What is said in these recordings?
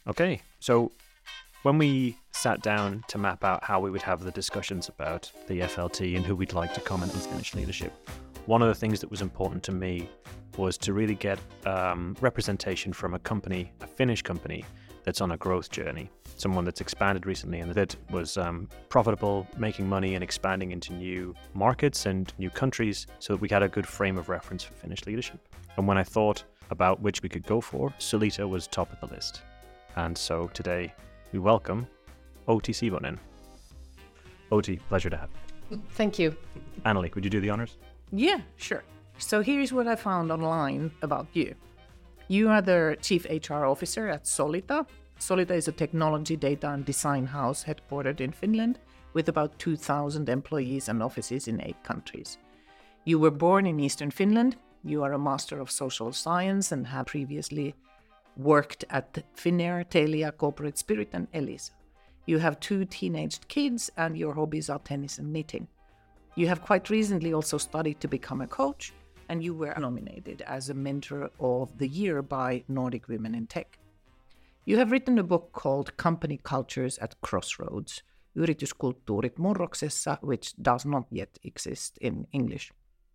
Okay, so when we sat down to map out how we would have the discussions about the FLT and who we'd like to comment on Finnish leadership, one of the things that was important to me was to really get representation from a company, a Finnish company, that's on a growth journey, someone that's expanded recently and that was profitable, making money and expanding into new markets and new countries, so that we had a good frame of reference for Finnish leadership. And when I thought about which we could go for, Sulita was top of the list. And so today we welcome Outi Sivonen. Outi, pleasure to have you. Thank you. Anneli, would you do the honors? Yeah, sure. So here's what I found online about you. You are the Chief HR Officer at Solita. Solita is a technology, data and design house headquartered in Finland with about 2,000 employees and offices in 8 countries. You were born in Eastern Finland. You are a Master of Social Science and have previously worked at Finnair, Telia, Corporate Spirit and Elisa. You have 2 teenaged kids and your hobbies are tennis and knitting. You have quite recently also studied to become a coach, and you were nominated as a Mentor of the Year by Nordic Women in Tech. You have written a book called Company Cultures at Crossroads, Yrityskulttuurit murroksessa, which does not yet exist in English.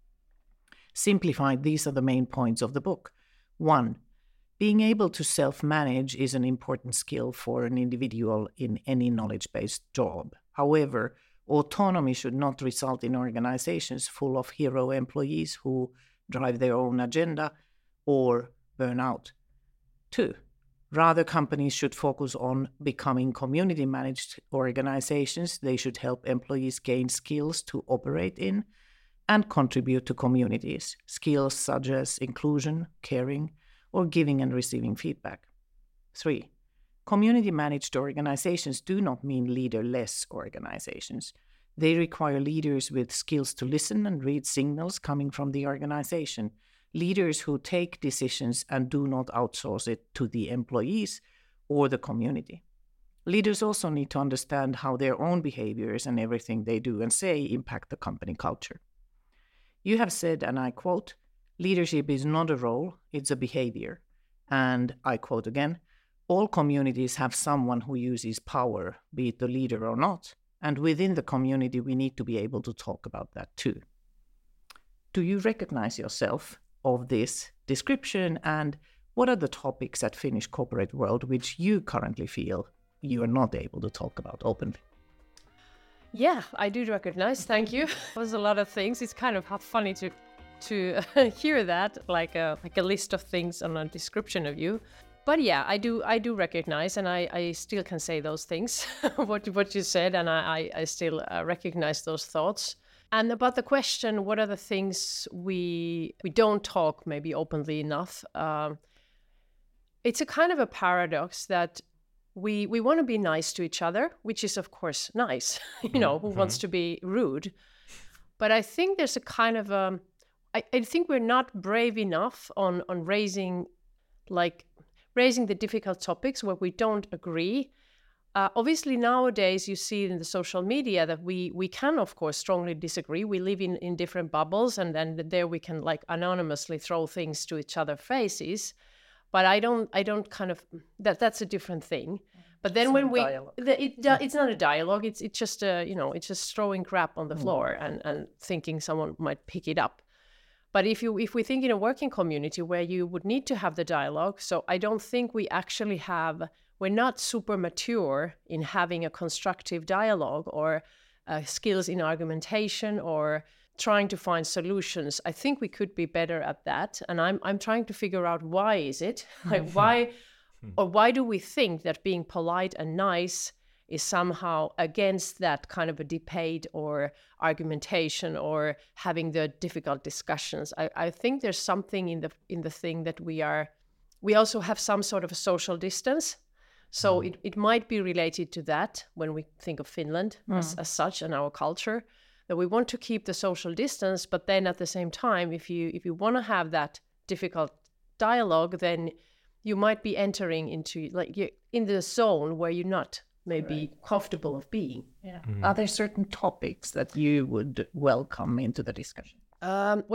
Simplified, these are the main points of the book. 1. Being able to self-manage is an important skill for an individual in any knowledge-based job. However, autonomy should not result in organizations full of hero employees who drive their own agenda or burn out. 2. Rather, companies should focus on becoming community-managed organizations. They should help employees gain skills to operate in and contribute to communities, skills such as inclusion, caring, or giving and receiving feedback. 3. Community-managed organizations do not mean leader-less organizations. They require leaders with skills to listen and read signals coming from the organization, leaders who take decisions and do not outsource it to the employees or the community. Leaders also need to understand how their own behaviors and everything they do and say impact the company culture. You have said, and I quote, "Leadership is not a role, it's a behavior." And I quote again, "All communities have someone who uses power, be it the leader or not. And within the community, we need to be able to talk about that too." Do you recognize yourself of this description? And what are the topics at Finnish corporate world which you currently feel you are not able to talk about openly? Yeah, I do recognize. Thank you. There's a lot of things. It's kind of funny to hear that, like a list of things on a description of you. But yeah, I do recognize, and I still can say those things, what you said, and I still recognize those thoughts. And about the question, what are the things we don't talk maybe openly enough? It's a kind of a paradox that we want to be nice to each other, which is of course nice. Who wants to be rude? But I think there's a kind of I think we're not brave enough on raising the difficult topics where we don't agree. Obviously, nowadays you see in the social media that we can, of course, strongly disagree. We live in different bubbles, and then there we can anonymously throw things to each other's faces. But I don't kind of that's a different thing. But then when it's not a dialogue. It's just it's just throwing crap on the floor and thinking someone might pick it up. But if we think in a working community where you would need to have the dialogue, so I don't think we're not super mature in having a constructive dialogue or skills in argumentation or trying to find solutions. I think we could be better at that. And I'm trying to figure out why is it? Why do we think that being polite and nice is somehow against that kind of a debate or argumentation or having the difficult discussions? I think there's something in the thing that we also have some sort of a social distance. So it might be related to that when we think of Finland as such and our culture, that we want to keep the social distance, but then at the same time, if you want to have that difficult dialogue, then you might be entering into you're in the zone where you're not maybe comfortable of being. Yeah. Are there certain topics that you would welcome into the discussion? Well,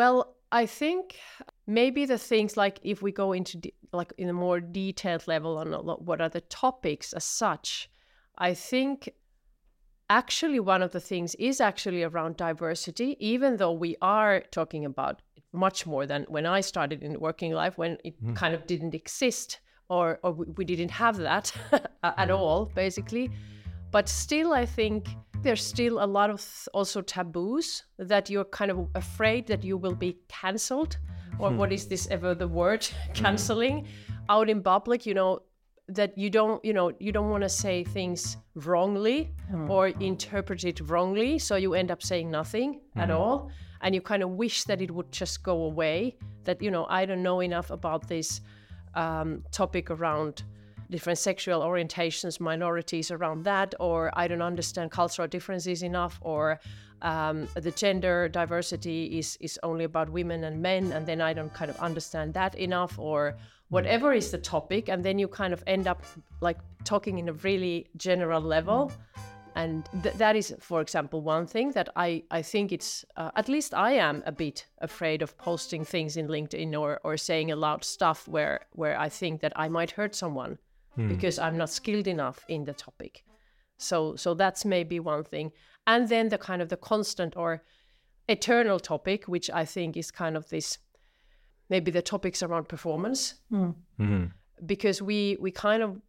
I think maybe the things like if we go into like in a more detailed level on what are the topics as such, I think actually one of the things is actually around diversity, even though we are talking about much more than when I started in working life, when it kind of didn't exist or we didn't have that at all, basically. But still, I think there's still a lot of also taboos that you're kind of afraid that you will be cancelled, or what is this ever the word, cancelling, out in public, that you don't want to say things wrongly or interpret it wrongly, so you end up saying nothing at all, and you kind of wish that it would just go away, that I don't know enough about this topic around different sexual orientations, minorities around that, or I don't understand cultural differences enough, or the gender diversity is only about women and men, and then I don't kind of understand that enough, or whatever is the topic, and then you kind of end up like talking in a really general level. And that is, for example, one thing that I think it's, at least I am a bit afraid of posting things in LinkedIn or saying aloud stuff where I think that I might hurt someone because I'm not skilled enough in the topic. So that's maybe one thing. And then the kind of the constant or eternal topic, which I think is kind of this, maybe the topics around performance. Because we kind of,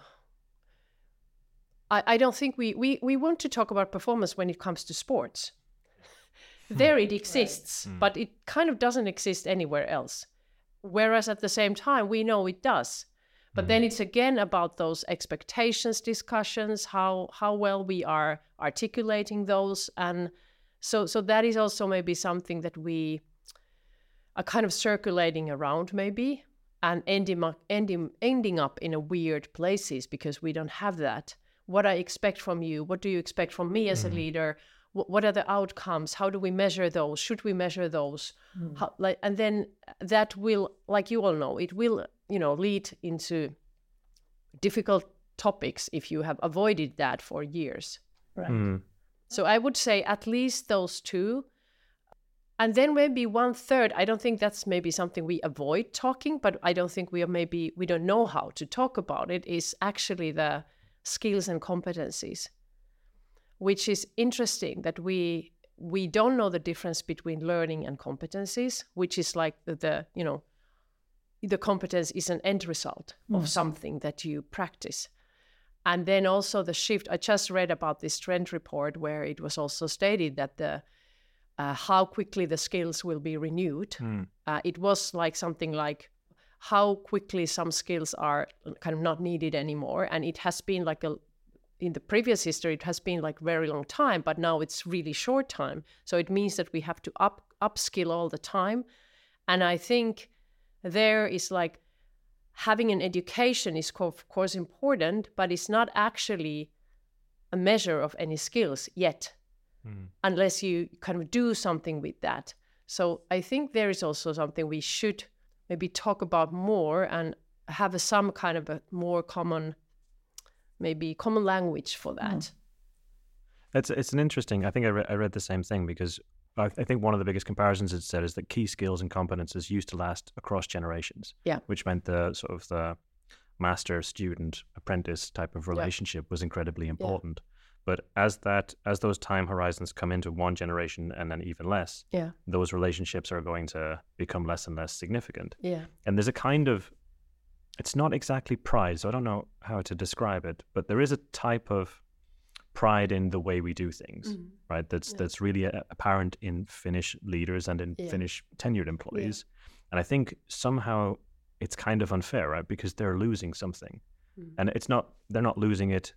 I don't think we want to talk about performance when it comes to sports. There it exists, but it kind of doesn't exist anywhere else. Whereas at the same time, we know it does. But then it's again about those expectations discussions, how well we are articulating those. And so that is also maybe something that we are kind of circulating around maybe and ending up in a weird places because we don't have that. What I expect from you, what do you expect from me as a leader? What are the outcomes? How do we measure those? Should we measure those? And then that will, like you all know, it will, lead into difficult topics if you have avoided that for years. Right. So I would say at least those two. And then maybe 1/3, I don't think that's maybe something we avoid talking, but I don't think we don't know how to talk about it, is actually the skills and competencies, which is interesting that we don't know the difference between learning and competencies, which is like the competence is an end result of something that you practice. And then also the shift, I just read about this trend report where it was also stated that the how quickly the skills will be renewed. It was like something like how quickly some skills are kind of not needed anymore. And it has been like in the previous history, it has been like very long time, but now it's really short time. So it means that we have to upskill all the time. And I think there is like having an education is of course important, but it's not actually a measure of any skills yet, unless you kind of do something with that. So I think there is also something we should maybe talk about more and have some kind of a more common language for that. It's an interesting, I think I read the same thing, because I think one of the biggest comparisons it said is that key skills and competences used to last across generations, which meant the sort of the master student apprentice type of relationship was incredibly important. But as those time horizons come into one generation and then even less, those relationships are going to become less and less significant. And there's a kind of, it's not exactly pride, so I don't know how to describe it, but there is a type of pride in the way we do things, right? That's really apparent in Finnish leaders and in Finnish tenured employees. And I think somehow it's kind of unfair, right? Because they're losing something. And they're not losing it,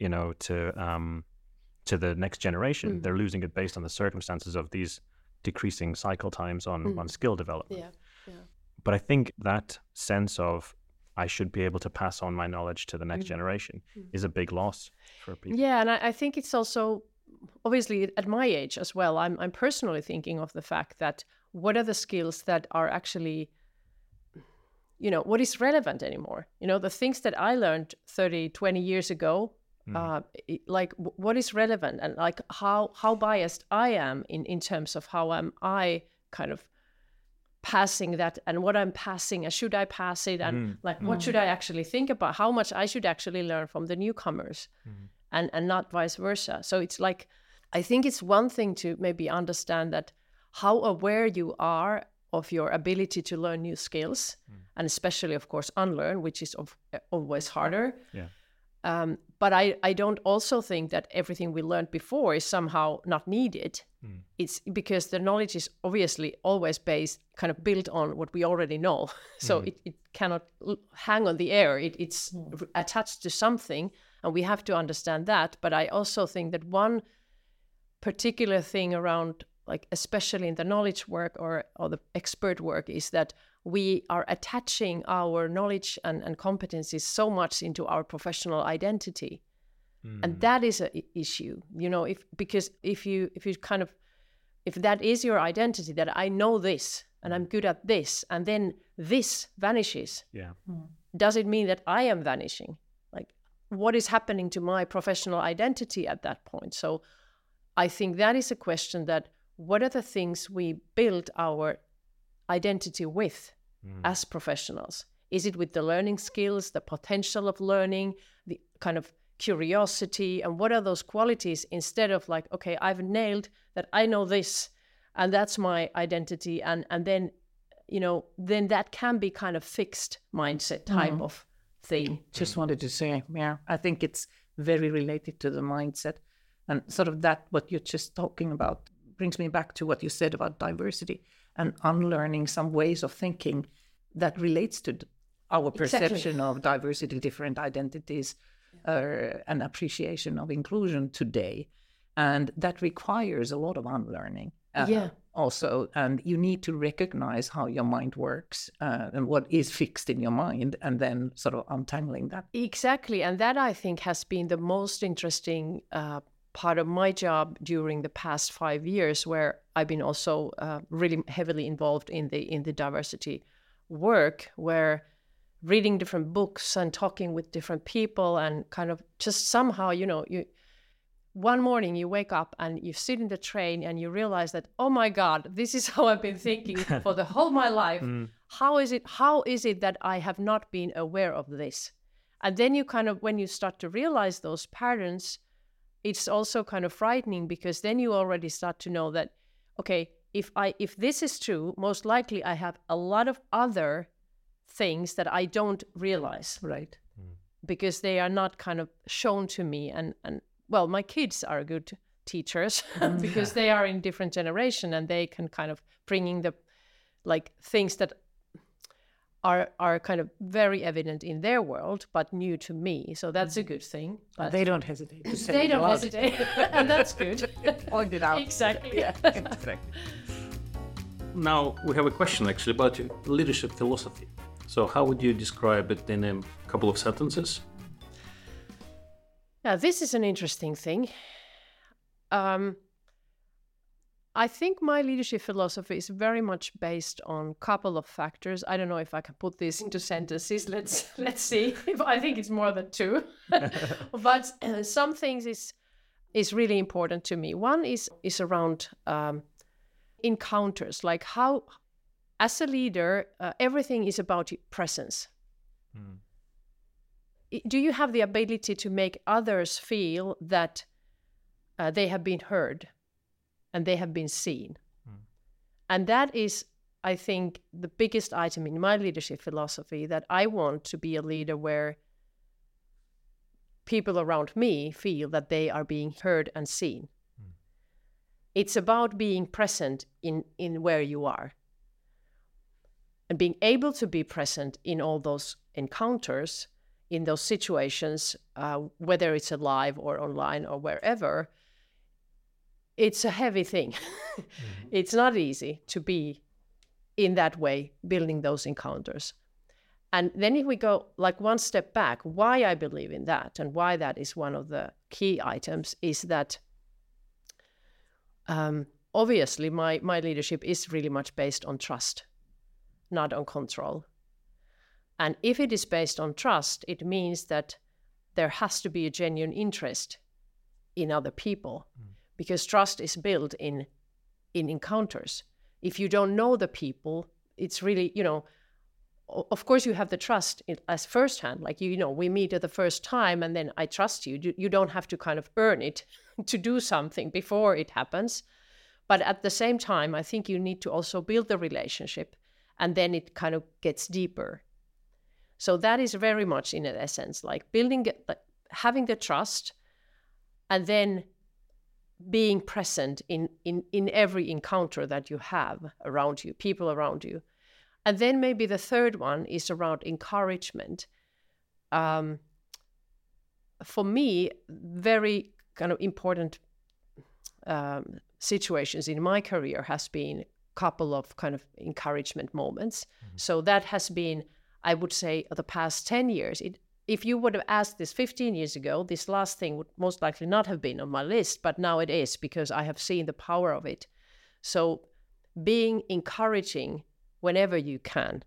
to the next generation. They're losing it based on the circumstances of these decreasing cycle times on skill development. But I think that sense of I should be able to pass on my knowledge to the next generation is a big loss for people. Yeah, and I think it's also, obviously at my age as well, I'm personally thinking of the fact that what are the skills that are actually, what is relevant anymore? The things that I learned 30, 20 years ago, what is relevant, and like how biased I am in terms of how am I kind of passing that and what I'm passing, and should I pass it, and like what should I actually think about, how much I should actually learn from the newcomers, and not vice versa. So it's like, I think it's one thing to maybe understand that how aware you are of your ability to learn new skills, and especially, of course, unlearn, which is always harder. Yeah. But I don't also think that everything we learned before is somehow not needed. It's because the knowledge is obviously always kind of built on what we already know. So it cannot hang on the air. It's attached to something, and we have to understand that. But I also think that one particular thing around, like especially in the knowledge work or the expert work, is that we are attaching our knowledge and competencies so much into our professional identity. And that is an issue, because if that is your identity, that I know this and I'm good at this, and then this vanishes, does it mean that I am vanishing? Like, what is happening to my professional identity at that point? So I think that is a question, that what are the things we build our identity with as professionals? Is it with the learning skills, the potential of learning, the kind of curiosity, and what are those qualities, instead of like, okay, I've nailed that, I know this and that's my identity, and then then that can be kind of fixed mindset type of thing. Just wanted to say, I think it's very related to the mindset, and sort of that what you're just talking about brings me back to what you said about diversity and unlearning some ways of thinking that relates to our perception of diversity, different identities, and appreciation of inclusion today. And that requires a lot of unlearning also. And you need to recognize how your mind works and what is fixed in your mind, and then sort of untangling that. Exactly. And that, I think, has been the most interesting part of my job during the past 5 years, where I've been also really heavily involved in the diversity work, where reading different books and talking with different people, and kind of just somehow, one morning you wake up and you sit in the train and you realize that, oh my God, this is how I've been thinking for the whole my life. How is it that I have not been aware of this? And then you kind of, when you start to realize those patterns, it's also kind of frightening, because then you already start to know that, okay, if this is true, most likely I have a lot of other things that I don't realize, right? Because they are not kind of shown to me. And well, my kids are good teachers because they are in different generation, and they can kind of bring in the like things that are kind of very evident in their world but new to me. So that's a good thing. But they don't hesitate to say they don't hesitate, and that's good. Point it out. Exactly. Yeah, exactly. Now we have a question actually about your leadership philosophy. So how would you describe it in a couple of sentences? Yeah, this is an interesting thing. I think my leadership philosophy is very much based on a couple of factors. I don't know if I can put this into sentences. Let's see. I think it's more than two. But some things is really important to me. One is around encounters, like how, as a leader, everything is about presence. Do you have the ability to make others feel that they have been heard and they have been seen? And that is, I think, the biggest item in my leadership philosophy, that I want to be a leader where people around me feel that they are being heard and seen. It's about being present in where you are, and being able to be present in all those encounters, in those situations, whether it's alive or online or wherever. It's a heavy thing. It's not easy to be in that way, building those encounters. And then if we go like one step back, why I believe in that and why that is one of the key items is that obviously my leadership is really much based on trust, not on control. And if it is based on trust, it means that there has to be a genuine interest in other people, because trust is built in encounters. If you don't know the people, it's really, of course you have the trust as firsthand, like, we meet at the first time and then I trust you. You don't have to kind of earn it to do something before it happens. But at the same time, I think you need to also build the relationship, and then it kind of gets deeper. So that is very much in essence, like having the trust, and then being present in every encounter that you have around you, people around you. And then maybe the third one is around encouragement. For me, very kind of important situations in my career has been a couple of kind of encouragement moments. So that has been, I would say, the past 10 years. If you would have asked this 15 years ago, this last thing would most likely not have been on my list, but now it is, because I have seen the power of it. So being encouraging whenever you can.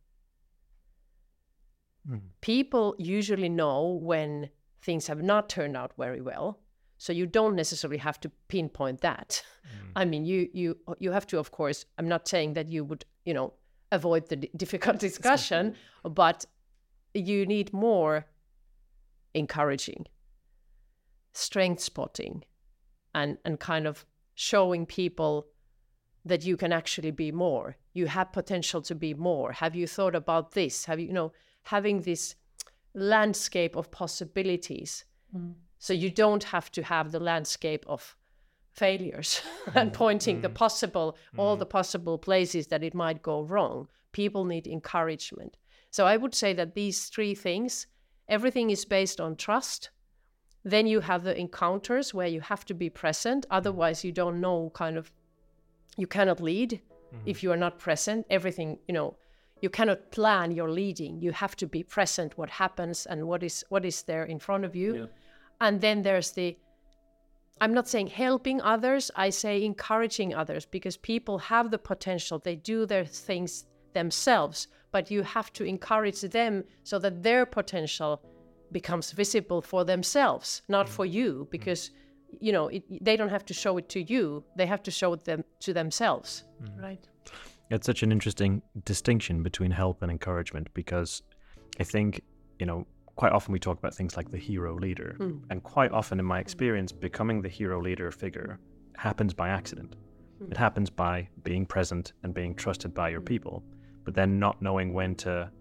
People usually know when things have not turned out very well, so you don't necessarily have to pinpoint that. I mean, you have to, of course, I'm not saying that you would, avoid the difficult discussion, but you need more encouraging, strength spotting, and kind of showing people that you can actually be more. You have potential to be more. Have you thought about this? Have you, having this landscape of possibilities. So you don't have to have the landscape of failures and pointing all the possible places that it might go wrong. People need encouragement. So I would say that these three things, everything is based on trust. Then you have the encounters where you have to be present. Otherwise, you don't know, you cannot lead if you are not present. Everything, you cannot plan your leading. You have to be present, what happens and what is there in front of you. Yeah. And then there's I'm not saying helping others, I say encouraging others, because people have the potential. They do their things themselves, but you have to encourage them so that their potential becomes visible for themselves, not for you, because they don't have to show it to you. They have to show it to themselves. Right. It's such an interesting distinction between help and encouragement, because I think, quite often we talk about things like the hero leader. And quite often in my experience, becoming the hero leader figure happens by accident. It happens by being present and being trusted by your people, but then not knowing when to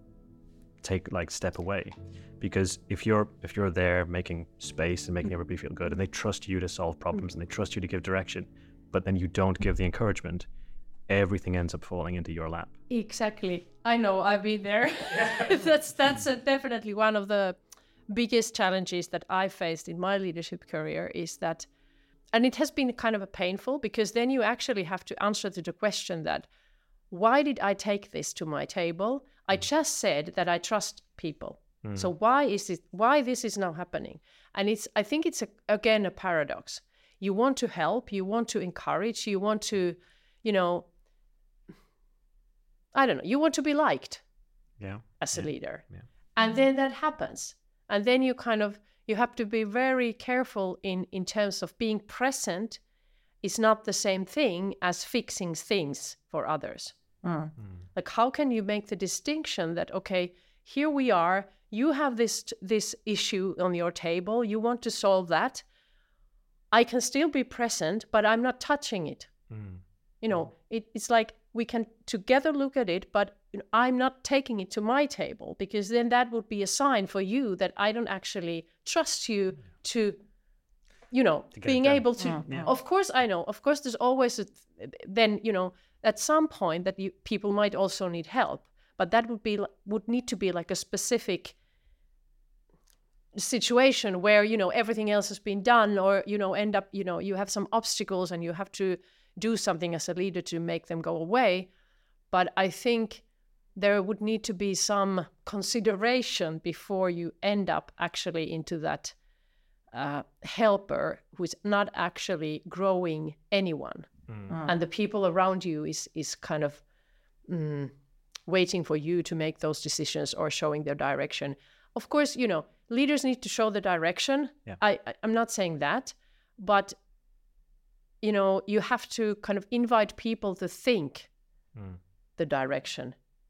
step away. Because if you're there making space and making everybody feel good, and they trust you to solve problems and they trust you to give direction, but then you don't give the encouragement, everything ends up falling into your lap. Exactly. I know, I've been there. That's definitely one of the biggest challenges that I faced in my leadership career, is that, and it has been kind of painful, because then you actually have to answer to the question that, why did I take this to my table? I just said that I trust people. So why this is now happening? And I think it's again a paradox. You want to help, you want to encourage, you want to, I don't know, you want to be liked as a leader. Yeah. And then that happens. And then you have to be very careful in terms of being present is not the same thing as fixing things for others. Like, how can you make the distinction that, okay, here we are, you have this issue on your table, you want to solve that. I can still be present, but I'm not touching it. It's like we can together look at it, but I'm not taking it to my table, because then that would be a sign for you that I don't actually trust you to being able to. Yeah. Of course, I know. Of course, there's always at some point that people might also need help, but that would need to be like a specific situation where everything else has been done, or end up you have some obstacles and you have to do something as a leader to make them go away. But I think there would need to be some consideration before you end up actually into that helper who is not actually growing anyone. And the people around you is kind of waiting for you to make those decisions or showing their direction. Of course, leaders need to show the direction. Yeah. I'm not saying that, but you have to kind of invite people to think the direction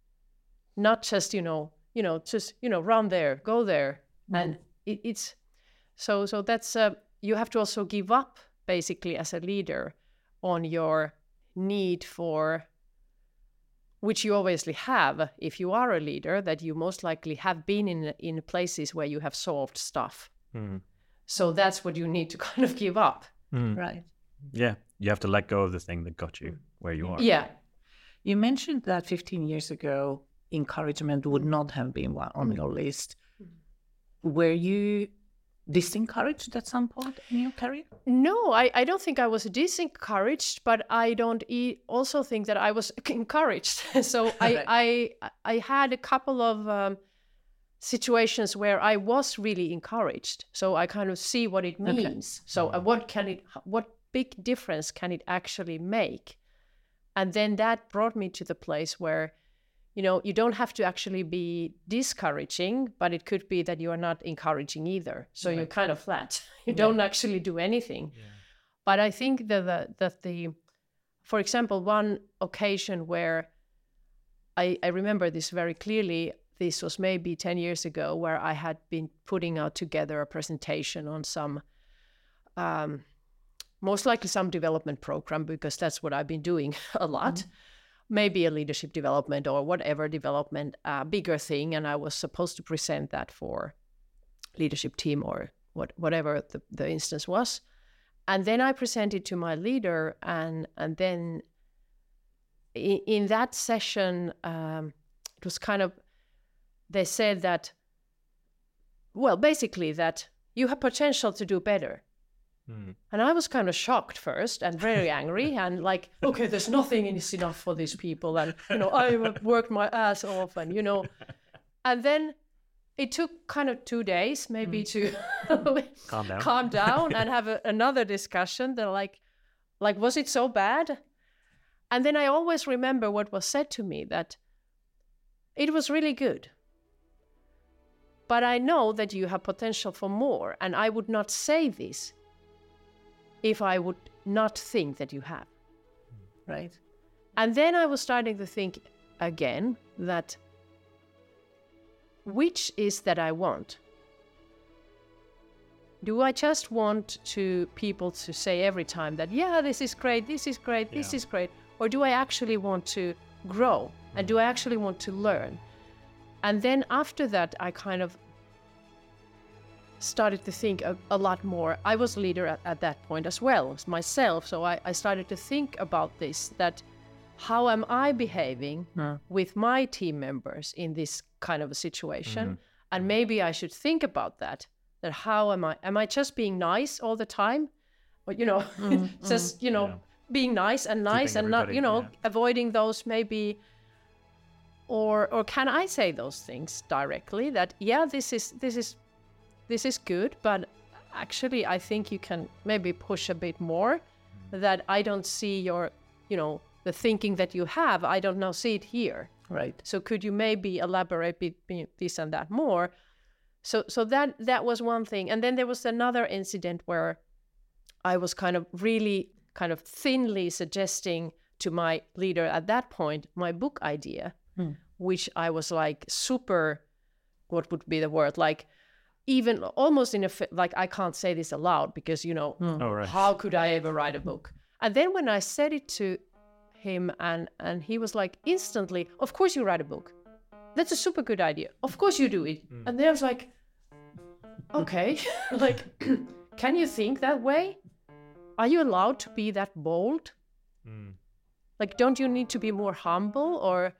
not just just run there, go there, and it's so that's you have to also give up basically as a leader on your need for, which you obviously have if you are a leader, that you most likely have been in places where you have solved stuff. So that's what you need to kind of give up. Right. Yeah, you have to let go of the thing that got you where you are. Yeah. You mentioned that 15 years ago, encouragement would not have been one on your list. Were you disencouraged at some point in your career? No, I don't think I was disencouraged, but I don't also think that I was encouraged. So I had a couple of situations where I was really encouraged. So I kind of see what it means. So what big difference can it actually make? And then that brought me to the place where, you don't have to actually be discouraging, but it could be that you are not encouraging either. So you're kind of flat. You don't actually do anything. Yeah. But I think that for example, one occasion where I remember this very clearly, this was maybe 10 years ago, where I had been putting out together a presentation on some, most likely some development program, because that's what I've been doing a lot. Maybe a leadership development or whatever development, bigger thing. And I was supposed to present that for leadership team or whatever the instance was. And then I presented to my leader, and then in that session, it was kind of, they said that, well, basically that you have potential to do better. And I was kind of shocked first and very angry and like, okay, there's nothing is enough for these people. And, I worked my ass off and, and then it took kind of 2 days maybe to calm down and have another discussion. They're like, was it so bad? And then I always remember what was said to me, that it was really good. But I know that you have potential for more, and I would not say this if I would not think that you have. Right. And then I was starting to think again that which is that I want? Do I just want people to say every time that, yeah, this is great, this is great, this is great? Or do I actually want to grow? And do I actually want to learn? And then after that, I kind of started to think a lot more. I was a leader at that point as well as myself. So I started to think about this, that how am I behaving with my team members in this kind of a situation? And maybe I should think about that how am I just being nice all the time? Or, just, being nice and not, avoiding those maybe, or can I say those things directly that, yeah, this is good, but actually I think you can maybe push a bit more, that I don't see your, the thinking that you have, I don't now see it here. Right. So could you maybe elaborate this and that more? So that was one thing. And then there was another incident where I was kind of thinly suggesting to my leader at that point my book idea, which I was like super, what would be the word, like even almost like I can't say this aloud because, how could I ever write a book? And then when I said it to him and he was like instantly, of course you write a book. That's a super good idea. Of course you do it. And then I was like, okay, like, can you think that way? Are you allowed to be that bold? Like, don't you need to be more humble or,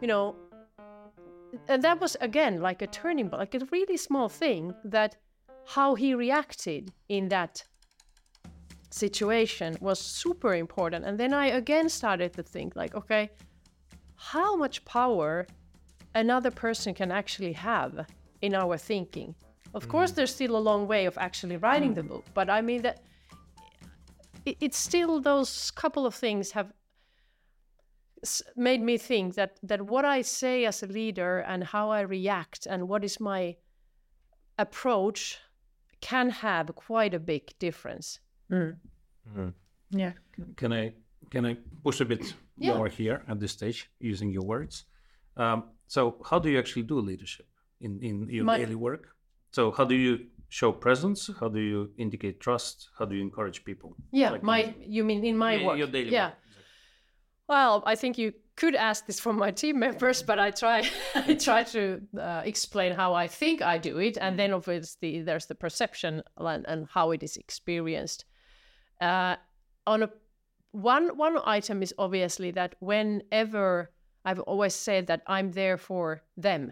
and that was, again, like a turning point, like a really small thing, that how he reacted in that situation was super important. And then I again started to think like, okay, how much power another person can actually have in our thinking. Of course, there's still a long way of actually writing the book, but I mean that it's still those couple of things have made me think that what I say as a leader and how I react and what is my approach can have quite a big difference. Yeah. Can I push a bit more here at this stage using your words? So how do you actually do leadership in your daily work? So how do you show presence? How do you indicate trust? How do you encourage people? Yeah, you mean in my work? Your daily yeah. work. Exactly. Well, I think you could ask this from my team members, but I try to explain how I think I do it, and then obviously there's the perception and how it is experienced. One item is obviously that whenever I've always said that I'm there for them,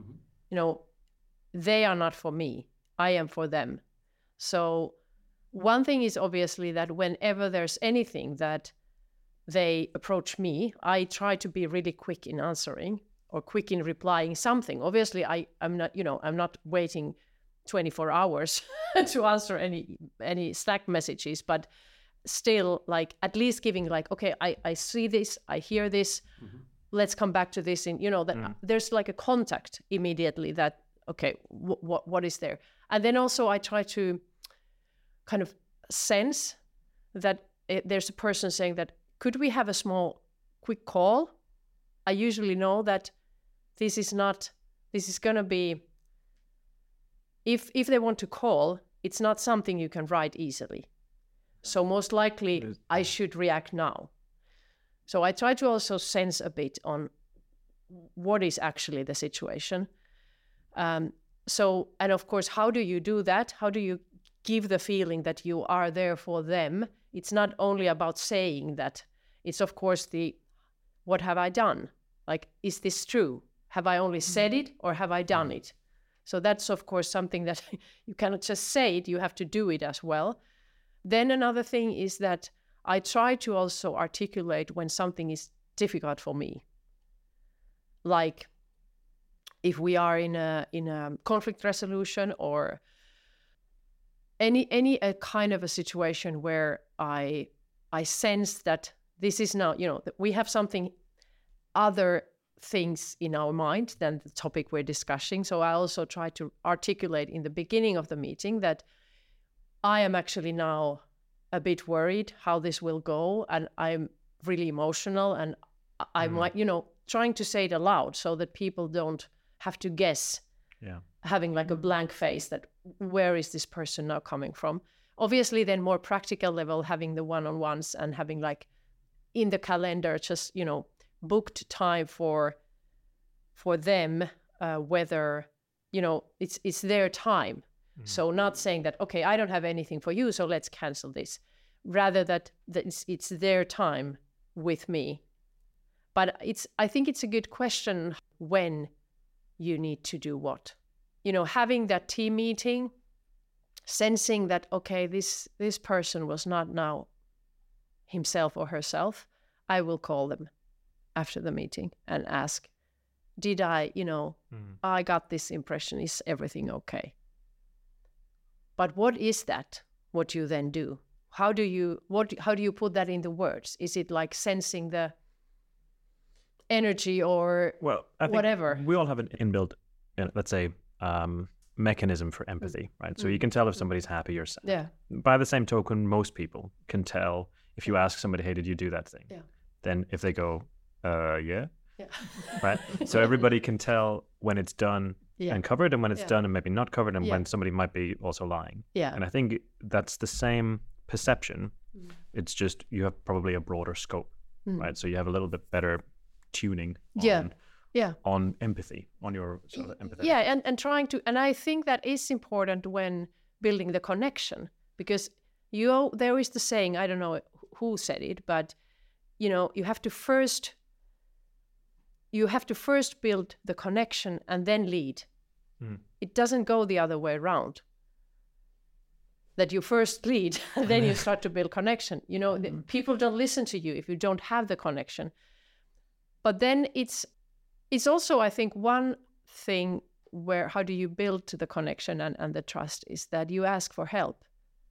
they are not for me, I am for them. So one thing is obviously that whenever there's anything that they approach me, I try to be really quick in answering or quick in replying something. Obviously, I'm not waiting 24 hours to answer any Slack messages, but still, like, at least giving, like, okay, I see this, I hear this, let's come back to this, and that there's like a contact immediately that, okay, what is there? And then also I try to kind of sense that there's a person saying that, could we have a small, quick call? I usually know that this is going to be, if they want to call, it's not something you can write easily. So most likely I should react now. So I try to also sense a bit on what is actually the situation. And of course, how do you do that? How do you give the feeling that you are there for them? It's not only about saying that. It's of course what have I done? Like, is this true? Have I only said it or have I done it? So that's of course something that you cannot just say it, you have to do it as well. Then another thing is that I try to also articulate when something is difficult for me. Like if we are in a conflict resolution or any kind of a situation where I sense that this is now, that we have something other things in our mind than the topic we're discussing. So I also try to articulate in the beginning of the meeting that I am actually now a bit worried how this will go, and I'm really emotional, and I'm like, trying to say it aloud so that people don't have to guess, having like a blank face that where is this person now coming from? Obviously, then more practical level, having the one-on-ones and having like in the calendar, just, booked time for them, whether, it's their time. So not saying that, okay, I don't have anything for you, so let's cancel this. Rather that it's their time with me. But I think it's a good question when you need to do what. Having that team meeting, sensing that, okay, this person was not now himself or herself, I will call them after the meeting and ask, did I, I got this impression, is everything okay? But what is that, what you then do? How do you put that into words? Is it like sensing the energy or I think whatever? We all have an inbuilt, let's say, mechanism for empathy, right? So you can tell if somebody's happy or sad. Yeah. By the same token, most people can tell if you ask somebody, hey, did you do that thing? Yeah. Then if they go, yeah. Yeah. Right? So everybody can tell when it's done and covered, and when it's done and maybe not covered, and when somebody might be also lying. Yeah. And I think that's the same perception. It's just you have probably a broader scope, right? So you have a little bit better tuning on empathy, on your sort of empathy. Yeah, and trying to, and I think that is important when building the connection, because there is the saying, I don't know who said it, but you have to first build the connection and then lead. It doesn't go the other way around. That you first lead and then you start to build connection. People don't listen to you if you don't have the connection. But then it's also, I think, one thing where how do you build the connection and the trust is that you ask for help.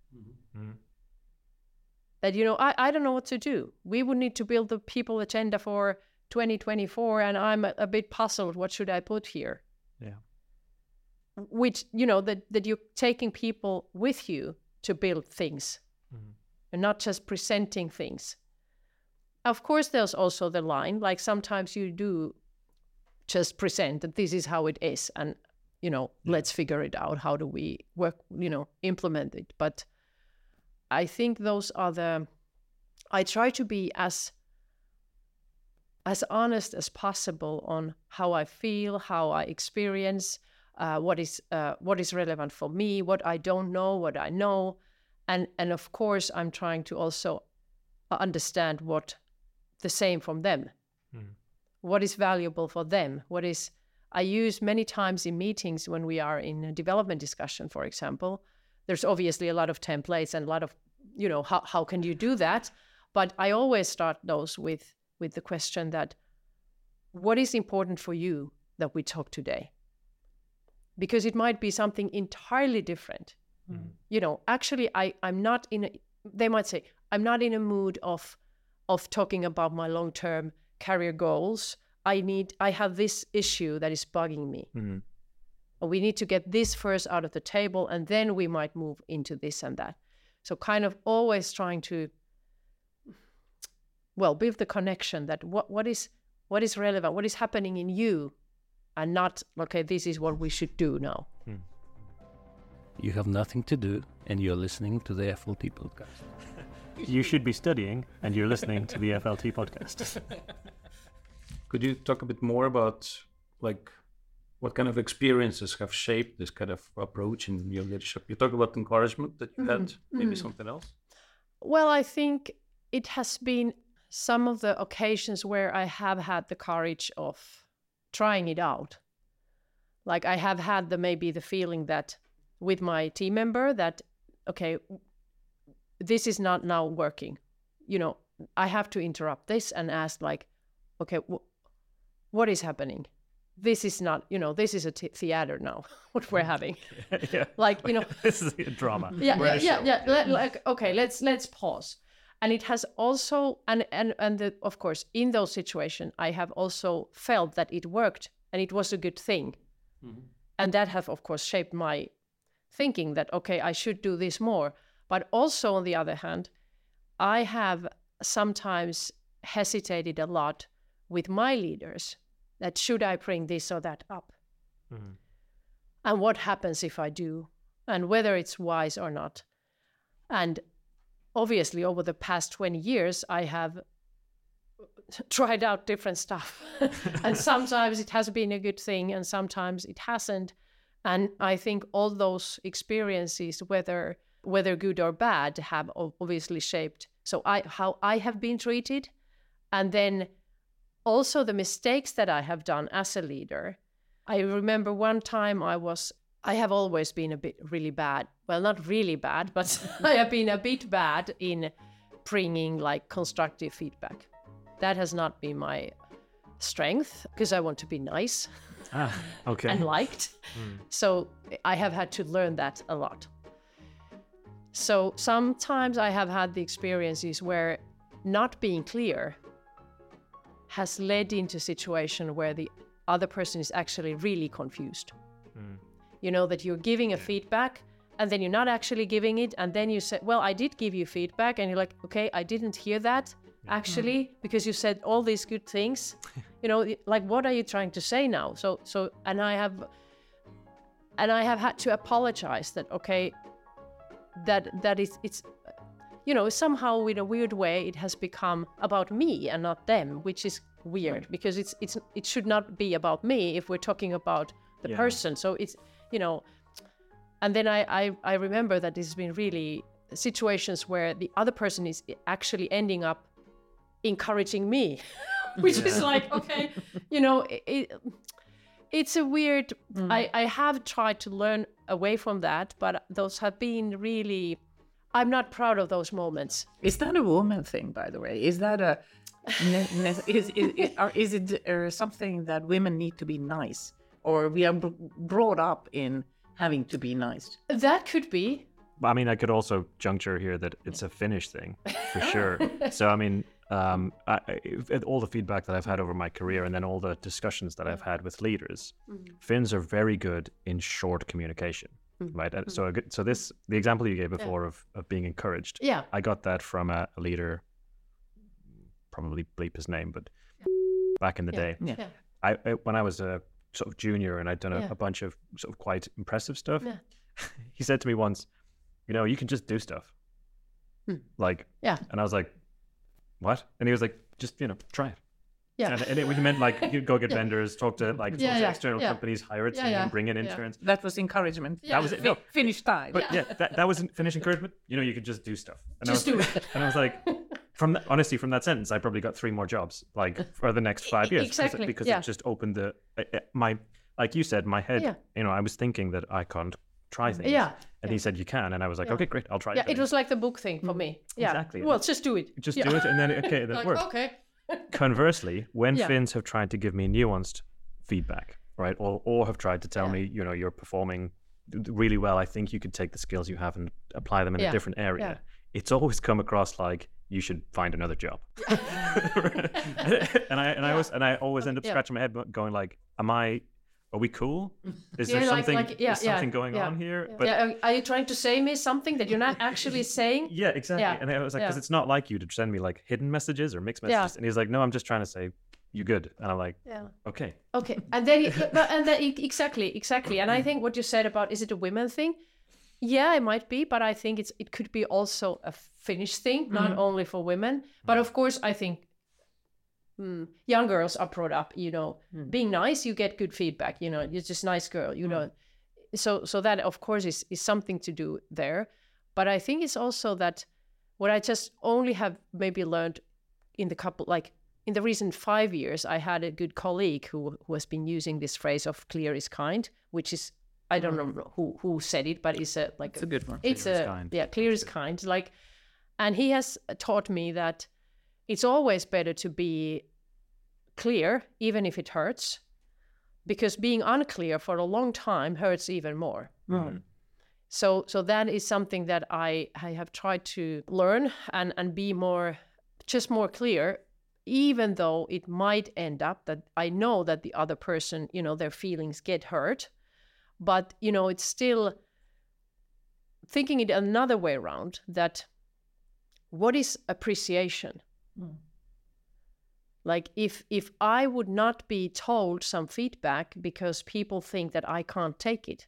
That, I don't know what to do. We would need to build the people agenda for 2024, and I'm a bit puzzled. What should I put here? Yeah. Which, that you're taking people with you to build things and not just presenting things. Of course, there's also the line, like sometimes you do just present that this is how it is, and let's figure it out. How do we work? Implement it. But I think those are I try to be as honest as possible on how I feel, how I experience, what is relevant for me, what I don't know, what I know, and of course I'm trying to also understand what the same from them, what is valuable for them, I use many times in meetings when we are in a development discussion, for example. There's obviously a lot of templates and a lot of how can you do that, but I always start those with the question that what is important for you that we talk today? Because it might be something entirely different. Actually, I'm not they might say, I'm not in a mood of talking about my long-term career goals. I have this issue that is bugging me. We need to get this first out of the table, and then we might move into this and that. So kind of always trying to, build the connection that what is relevant, what is happening in you, and not, okay, this is what we should do now. You have nothing to do, and you're listening to the FLT podcast. You should be studying, and you're listening to the FLT podcast. Could you talk a bit more about, what kind of experiences have shaped this kind of approach in your leadership? You talk about encouragement that you had, maybe something else? Well, I think it has been some of the occasions where I have had the courage of trying it out. Like I have had maybe the feeling that with my team member that, okay, this is not now working. I have to interrupt this and ask okay, what is happening? This is not, this is a theater now, what we're having. Yeah. This is a drama. Yeah. Okay, let's pause. And it has also, of course, in those situations, I have also felt that it worked and it was a good thing. Mm-hmm. And that have, of course, shaped my thinking that, okay, I should do this more. But also, on the other hand, I have sometimes hesitated a lot with my leaders that should I bring this or that up? Mm-hmm. And what happens if I do? And whether it's wise or not. And obviously, over the past 20 years, I have tried out different stuff. And sometimes it has been a good thing, and sometimes it hasn't. And I think all those experiences, whether good or bad, have obviously shaped how I have been treated. And then also the mistakes that I have done as a leader. I remember one time I have always been really bad. Well, not really bad, but I have been a bit bad in bringing constructive feedback. That has not been my strength because I want to be nice and liked. So I have had to learn that a lot. So sometimes I have had the experiences where not being clear has led into a situation where the other person is actually really confused. That you're giving a feedback and then you're not actually giving it. And then you say, well, I did give you feedback. And you're like, okay, I didn't hear that actually, because you said all these good things. What are you trying to say now? And I have had to apologize that, okay, that it's somehow in a weird way it has become about me and not them, which is weird because it should not be about me if we're talking about the person. So it's, and then I remember that this has been really situations where the other person is actually ending up encouraging me, which is okay, it's a weird, I have tried to learn away from that, but those have been really, I'm not proud of those moments. Is that a woman thing, by the way? Is that is it something that women need to be nice? Or we are brought up in having to be nice? That could be. I mean, I could also juncture here that it's a Finnish thing, for sure. So, I mean, all the feedback that I've had over my career and then all the discussions that I've had with leaders, Finns are very good in short communication, right? And so the example you gave before of being encouraged, I got that from a leader, probably bleep his name, but back in the day. when I was a sort of junior and I'd done a bunch of sort of quite impressive stuff, he said to me once, you can just do stuff. Like, and I was like, what? And he was like, just, try it. Yeah. And he meant like you go get vendors, talk to external companies, hire a team, bring in interns. That was encouragement. That was it. No, finish time. But that wasn't finish encouragement. You could just do stuff. And Just do it. And I was like, honestly, from that sentence, I probably got 3 more jobs, like for the next 5 years, Exactly. because it just opened like you said, my head. I was thinking that I can't try things. And he said you can, and I was like, okay, great, I'll try. Yeah, it was like the book thing for me. Yeah, exactly. Well, just do it. Just do it, and then that like, worked. Okay. Conversely, when Finns have tried to give me nuanced feedback, right, or have tried to tell me, you're performing really well, I think you could take the skills you have and apply them in a different area. It's always come across like you should find another job. and I always end up scratching my head going like, are we cool? Is there something something going on here? But are you trying to say me something that you're not actually saying? Yeah, exactly. Yeah. And I was like, because it's not like you to send me like hidden messages or mixed messages. And he's like, no, I'm just trying to say you good. And I'm like, okay. And then exactly. And I think what you said about, is it a women thing? Yeah, it might be, but I think it could be also a Finnish thing, not only for women. But of course, I think young girls are brought up, being nice, you get good feedback, you're just a nice girl, so that of course is something to do there. But I think it's also that what I just only have maybe learned in the recent 5 years, I had a good colleague who has been using this phrase of clear is kind, which is, I don't know who said it, but it's a good one. It's clear is kind. Like, and he has taught me that it's always better to be clear, even if it hurts, because being unclear for a long time hurts even more. So that is something that I have tried to learn and be more clear, even though it might end up that I know that the other person, their feelings get hurt, but it's still thinking it another way around, that what is appreciation? Like if I would not be told some feedback because people think that I can't take it,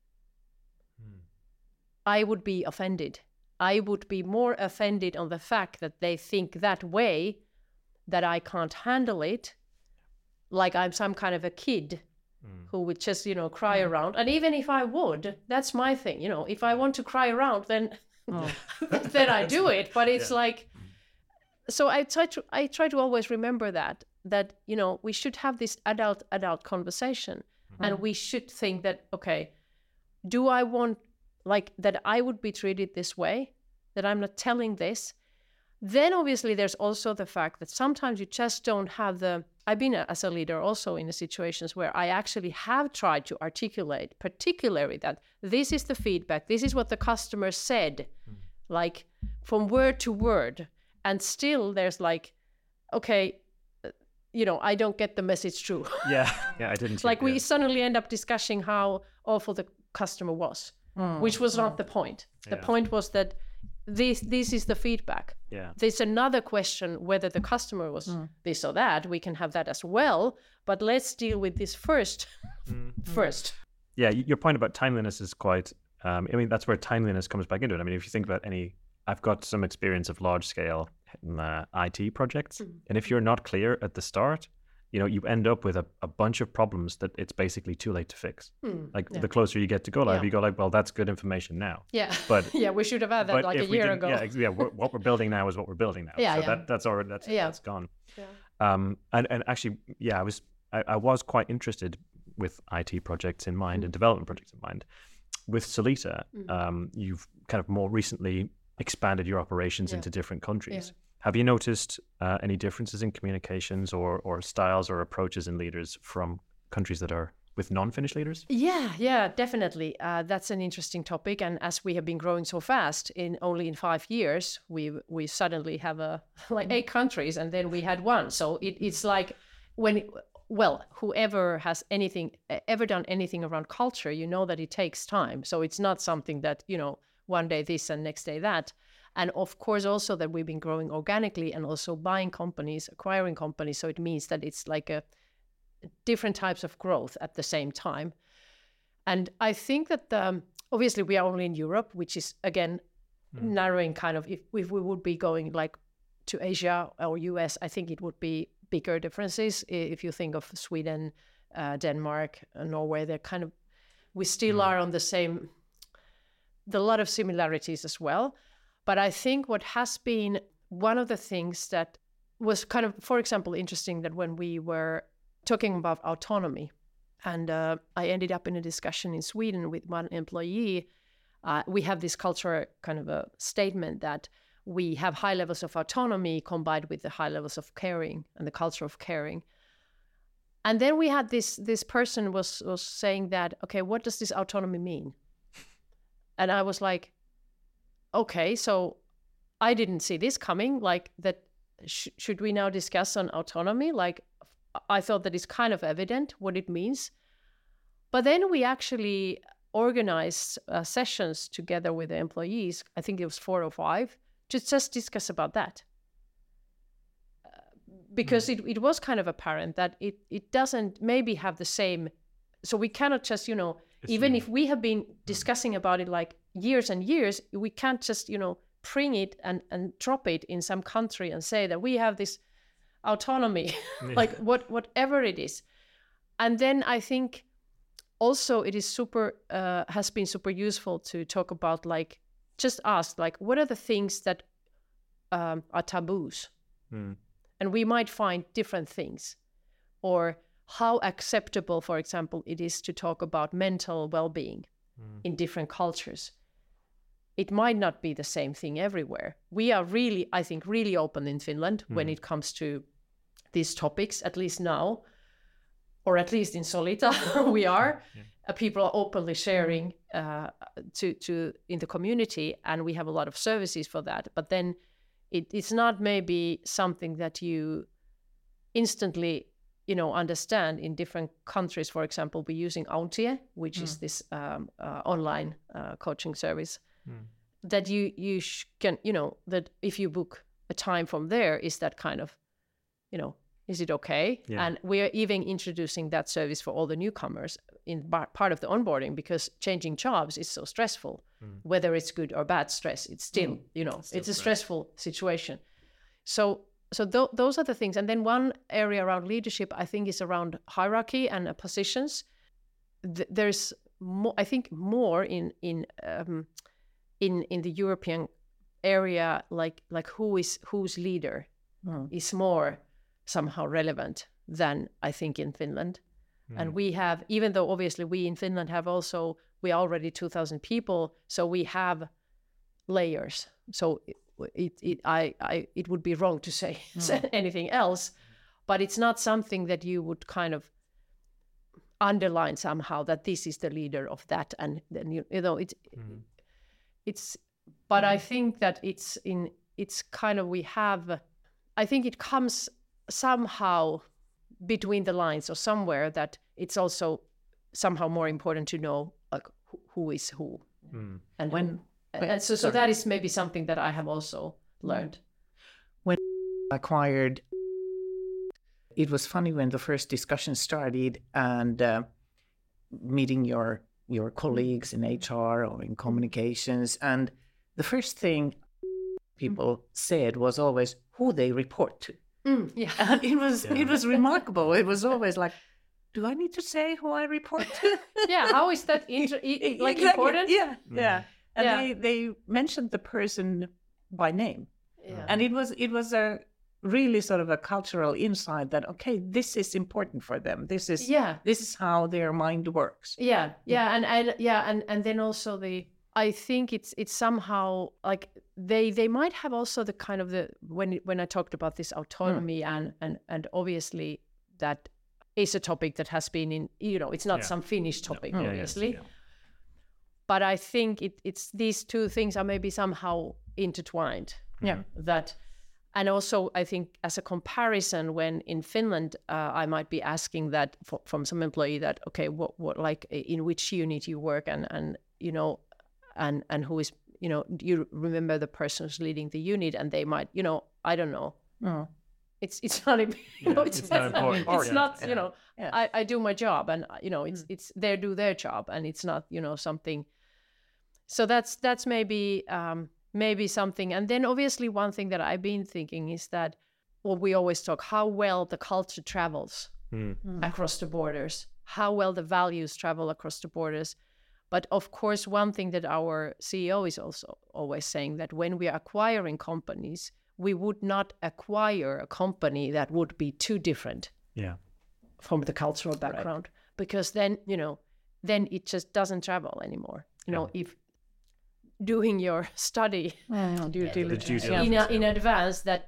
I would be offended. I would be more offended on the fact that they think that way, that I can't handle it, like I'm some kind of a kid who would just, cry around. And even if I would, that's my thing. If I want to cry around, then then I do it. But it's like, so I try to always remember that we should have this adult conversation, and we should think that, okay, do I want like that I would be treated this way, that I'm not telling this? Then obviously there's also the fact that sometimes you just don't have I've been as a leader also in the situations where I actually have tried to articulate particularly that this is the feedback, this is what the customer said, like from word to word. And still there's like, okay, I don't get the message through. Yeah, I didn't. Like we suddenly end up discussing how awful the customer was, which was not the point. The point was that this is the feedback. Yeah. There's another question whether the customer was this or that. We can have that as well, but let's deal with this first. Yeah, your point about timeliness is quite. That's where timeliness comes back into it. If you think about I've got some experience of large scale IT projects, and if you're not clear at the start, you end up with a bunch of problems that it's basically too late to fix. The closer you get to go live, you go like, well, that's good information now. Yeah. But we should have had that like a year ago. What we're building now is what we're building now. That's already that's gone. Yeah. And actually, I was quite interested with IT projects in mind and development projects in mind. With Solita, you've kind of more recently expanded your operations into different countries. Have you noticed any differences in communications or styles or approaches in leaders from countries that are with non-Finnish leaders? Yeah, definitely. That's an interesting topic. And as we have been growing so fast, only in 5 years, we suddenly have 8 countries, and then we had 1. So it's like whoever has ever done anything around culture, that it takes time. So it's not something that, one day this and next day that. And of course also that we've been growing organically and also buying companies, acquiring companies. So it means that it's like different types of growth at the same time. And I think that obviously we are only in Europe, which is again narrowing kind of, if we would be going like to Asia or US, I think it would be bigger differences. If you think of Sweden, Denmark, Norway, they're kind of, we still are on the same, there are a lot of similarities as well. But I think what has been one of the things that was kind of, for example, interesting, that when we were talking about autonomy, and I ended up in a discussion in Sweden with one employee, we have this cultural kind of a statement that we have high levels of autonomy combined with the high levels of caring and the culture of caring. And then we had this person was saying that, okay, what does this autonomy mean? And I was like, okay, so I didn't see this coming, like that should we now discuss on autonomy? Like, I thought that it's kind of evident what it means. But then we actually organized sessions together with the employees, I think it was 4 or 5, to just discuss about that. Because it was kind of apparent that it doesn't maybe have the same, so we cannot just, even if we have been discussing about it like years and years, we can't just, bring it and drop it in some country and say that we have this autonomy, like whatever it is. And then I think also it is has been super useful to talk about, like, just ask, like, what are the things that are taboos? And we might find different things. Or how acceptable, for example, it is to talk about mental well-being in different cultures. It might not be the same thing everywhere. We are really, I think, really open in Finland when it comes to these topics, at least now, or at least in Solita, we are. People are openly sharing to in the community, and we have a lot of services for that. But then it's not maybe something that you instantly, understand in different countries. For example, we're using Auntie, which is this online coaching service that you can, that if you book a time from there, is that kind of, is it okay? Yeah. And we are even introducing that service for all the newcomers in part of the onboarding, because changing jobs is so stressful. Whether it's good or bad stress, it's still, it's a stressful situation. So those are the things. And then one area around leadership, I think, is around hierarchy and positions. There's more, I think, more in the European area, like who's leader is more somehow relevant than I think in Finland. And we have, even though obviously we in Finland have also, we are already 2,000 people, so we have layers. So it would be wrong to say anything else, but it's not something that you would kind of underline somehow that this is the leader of that, and then it's. But I think that it's kind of, we have. I think it comes somehow between the lines or somewhere, that it's also somehow more important to know, like, who is who, and when. And so that is maybe something that I have also learned. When I acquired, it was funny when the first discussion started, and meeting your colleagues in HR or in communications, and the first thing people said was always who they report to. Yeah, and it was remarkable. It was always like, do I need to say who I report to? Yeah, how is that exactly. important? Yeah. And they mentioned the person by name. Yeah. And it was a really sort of a cultural insight that, okay, this is important for them. This is how their mind works. And then also I think it's somehow like they might have also the kind of the when I talked about this autonomy and obviously that is a topic that has been in, it's not some Finnish topic, obviously. Yeah. But I think it's these two things are maybe somehow intertwined. Yeah. That, and also I think as a comparison, when in Finland I might be asking that from some employee that, okay, what like in which unit you work, and and who is, do you remember the person who's leading the unit, and they might, I don't know. it's not you know, it's not important. it's Yeah. not you know Yeah. I do my job, and you know it's they do their job, and it's not you know something. So that's maybe something. And then obviously one thing that I've been thinking is that, well, we always talk how well the culture travels across the borders, how well the values travel across the borders. But of course, one thing that our CEO is also always saying, that when we are acquiring companies, we would not acquire a company that would be too different Yeah. from the cultural background, because then, you know, then it just doesn't travel anymore. You know, if doing your study Due diligence. in advance, that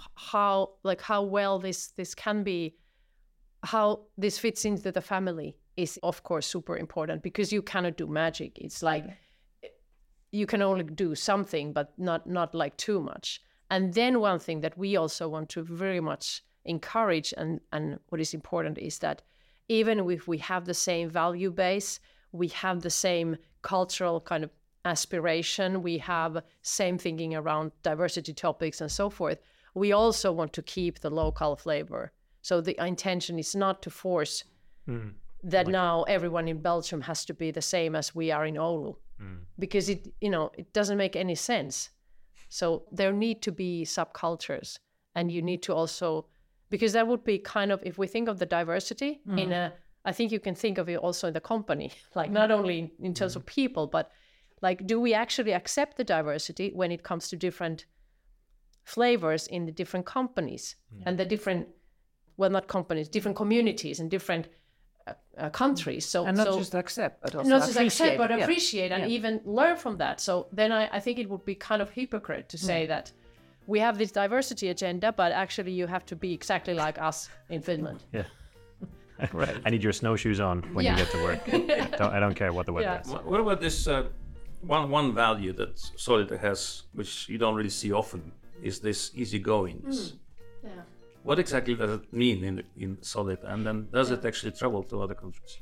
how well this can be, how this fits into the family is of course super important, because you cannot do magic. It's like you can only do something, but not like too much. And then one thing that we also want to very much encourage, and what is important, is that even if we have the same value base, we have the same cultural kind of aspiration, we have same thinking around diversity topics and so forth, we also want to keep the local flavor. So the intention is not to force that now everyone in Belgium has to be the same as we are in Oulu, because it doesn't make any sense. So there need to be subcultures, and you need to also, because that would be kind of, if we think of the diversity I think you can think of it also in the company, like not only in terms of people, but like, do we actually accept the diversity when it comes to different flavors in the different companies and the different, well, not companies, different communities and different countries. So And not just accept, but also not just appreciate. accept, but Yeah. appreciate and even learn from that. So then I think it would be kind of hypocrite to say that we have this diversity agenda, but actually you have to be exactly like us in Finland. Yeah. Right. I need your snowshoes on when you get to work. I don't care what the weather is. What about this one value that Solita has, which you don't really see often, is this easygoingness. Yeah. What exactly does it mean in Solita, and then does it actually travel to other countries?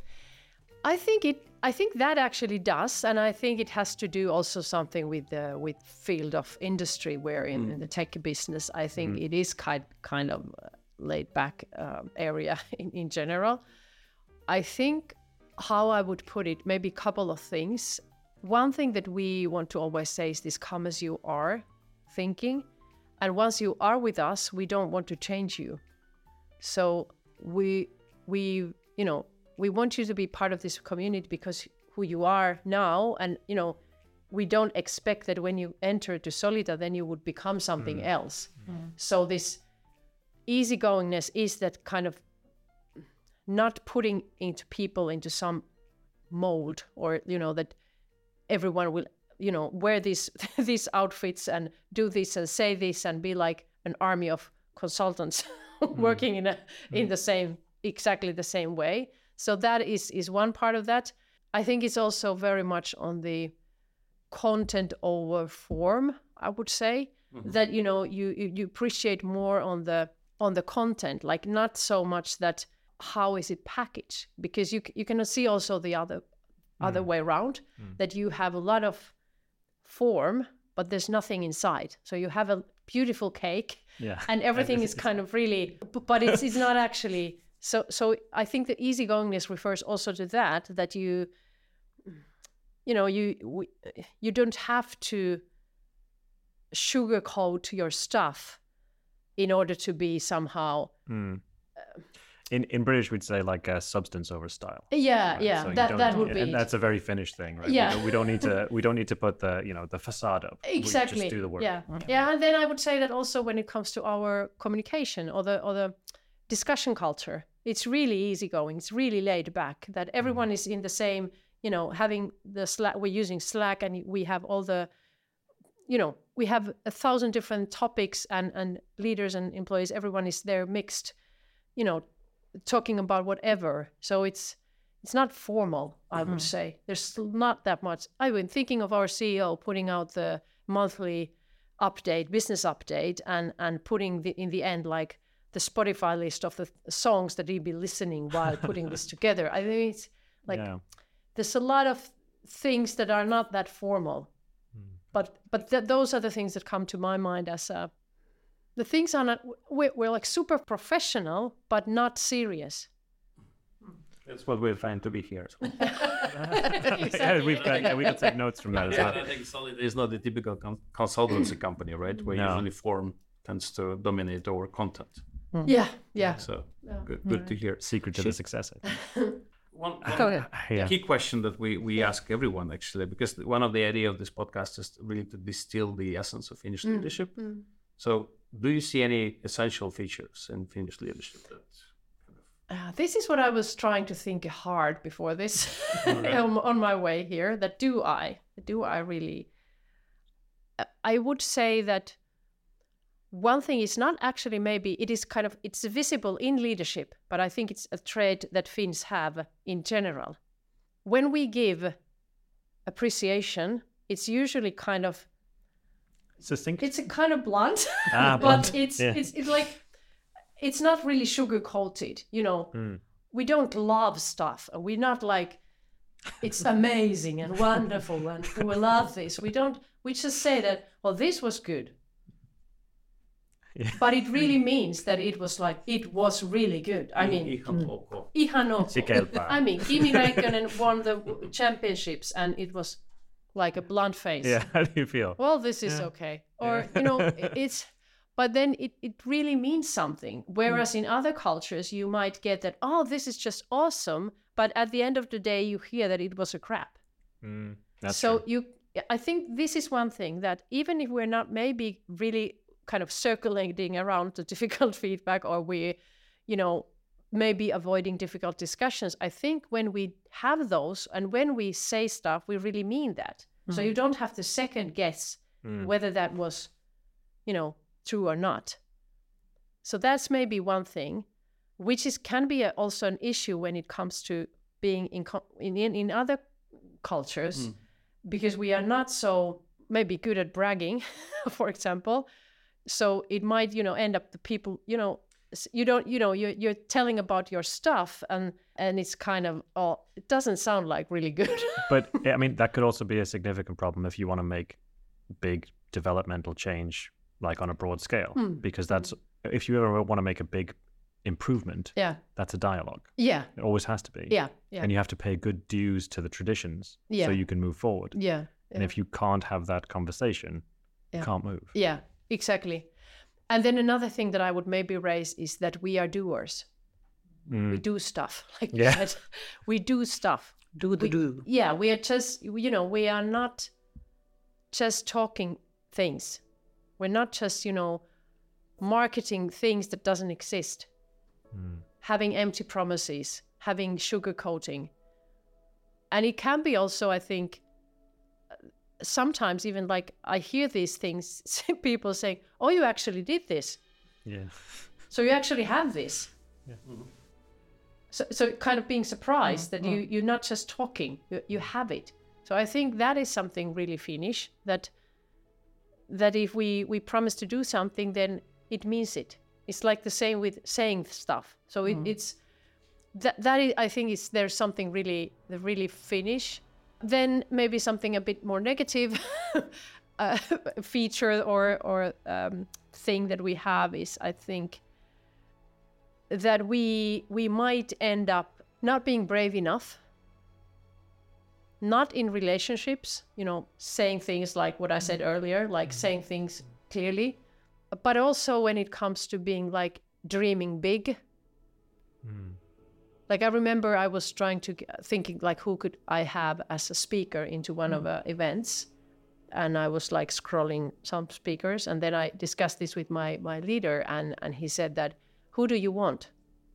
I think that actually does, and I think it has to do also something with the field of industry we're in the tech business. I think it is kind of laid back area in general. I think how I would put it, maybe a couple of things. One thing that we want to always say is this come as you are thinking. And once you are with us, we don't want to change you. So we want you to be part of this community because who you are now, and we don't expect that when you enter to Solita, then you would become something else. So this easygoingness is that kind of not putting into people into some mold, or that everyone will wear these outfits and do this and say this and be like an army of consultants working in the same, exactly the same way. So that is one part of that. I think it's also very much on the content over form, I would say, that you appreciate more on the content, like not so much that how is it packaged, because you can see also the other way around, that you have a lot of form but there's nothing inside. So you have a beautiful cake and everything is kind of really, but it's not actually. So I think the easygoingness refers also to that you don't have to sugarcoat your stuff in order to be somehow. In British, we'd say like substance over style. Yeah, right? yeah, So that would be. And that's a very Finnish thing, right? Yeah. We don't need to put the facade up. Exactly. We just do the work. Yeah, and then I would say that also when it comes to our communication or the discussion culture, it's really easygoing. It's really laid back. That everyone is in the same. Having the Slack. We're using Slack, and we have all the. We have 1,000 different topics and leaders and employees. Everyone is there mixed. Talking about whatever. So it's not formal, I would say. There's not that much. I've been thinking of our CEO putting out the monthly business update, and putting in the end like the Spotify list of the songs that he'd be listening while putting this together. I think it's like there's a lot of things that are not that formal, but those are the things that come to my mind as the things are not, we're like super professional, but not serious. That's what we're trying to be here. So. Yeah, we can take notes from that as well. I think Solid is not the typical consultancy company, right? Where usually form tends to dominate over content. Yeah. So good to hear. Secret to the success, I think. One Go ahead. Yeah. key question that we ask everyone, actually, because one of the idea of this podcast is really to distill the essence of Finnish leadership. So do you see any essential features in Finnish leadership that This is what I was trying to think hard before this on my way here. That do I really? I would say that one thing is not actually, maybe it is kind of, it's visible in leadership, but I think it's a trait that Finns have in general. When we give appreciation, it's usually kind of, Succinct. it's a kind of blunt, Blunt. but it's like, it's not really sugar coated, you know. We don't love stuff. We're not like, it's amazing and wonderful and we love this. We just say that, well, this was good. Yeah. But it really means that it was really good. I mean, ihan ok. I mean, Kimi Räikkönen won the championships and it was like a blunt face. Yeah, how do you feel? Well, this is okay. Or, you know, but then it really means something. Whereas in other cultures, you might get that, oh, this is just awesome. But at the end of the day, you hear that it was a crap. That's so true. I think this is one thing that even if we're not maybe really kind of circulating around the difficult feedback, or we, you know, maybe avoiding difficult discussions, I think when we have those and when we say stuff, we really mean that. So you don't have to second guess whether that was, you know, true or not. So that's maybe one thing, which can be also an issue when it comes to being in other cultures, because we are not so maybe good at bragging, for example. So it might, you know, end up the people, you know, you're telling about your stuff and it's kind of, it doesn't sound like really good. But I mean, that could also be a significant problem if you want to make big developmental change, like on a broad scale, because that's, if you ever want to make a big improvement, that's a dialogue. Yeah. It always has to be. Yeah. And you have to pay good dues to the traditions so you can move forward. Yeah. And if you can't have that conversation, you can't move. Yeah, exactly. And then another thing that I would maybe raise is that we are doers. We do stuff. Like you said, we do stuff. Do. Yeah, we are just, you know, we are not just talking things. We're not just, you know, marketing things that doesn't exist. Having empty promises, having sugarcoating. And it can be also, I think, sometimes even like I hear these things, people saying, oh, you actually did this. Yeah. So you actually have this. Yeah. So kind of being surprised that you're not just talking, you have it. So I think that is something really Finnish, that if we promise to do something, then it means it. It's like the same with saying stuff. So it's that is, I think there's something really Finnish. Then maybe something a bit more negative feature or thing that we have is, I think, that we might end up not being brave enough, not in relationships, you know, saying things like what I said earlier, like saying things clearly, but also when it comes to being like dreaming big. Like I remember I was thinking like, who could I have as a speaker into one of the events? And I was like scrolling some speakers, and then I discussed this with my leader, and he said that, who do you want?